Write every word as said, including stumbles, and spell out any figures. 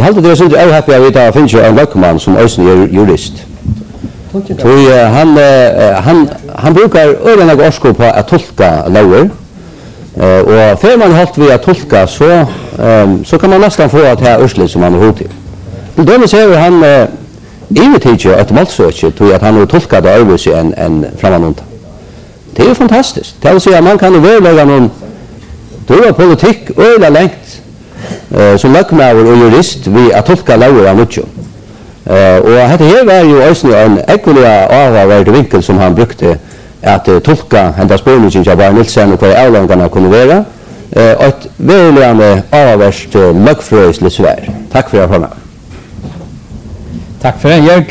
Jag hade det sånt jag happy att det finns ju en lökman som också är jurist. Så han han han brukar öarna gå på att tolka lagar. Och för man hållt vi att tolka så så kan man nästan få att det är ursligt som man har till. Då säger han inviterar ett målsökare till att han har tolkat det över sig en en framåt. Det är fantastiskt. Det vill säga man kan överlägga någon då politik öla längt eh som lökman och jurist vi att tolka lagar av mycket. Eh och det här var ju också en ekvaliga avvärd vinkel som han brukte att uh, tolka ända spårningen av Barn Nilsen och vad avlångarna kunde vara. Uh, ett välgörande avvärst uh, lökfröjsligt svär. Tack för att jag har. Tack för det, Jörg.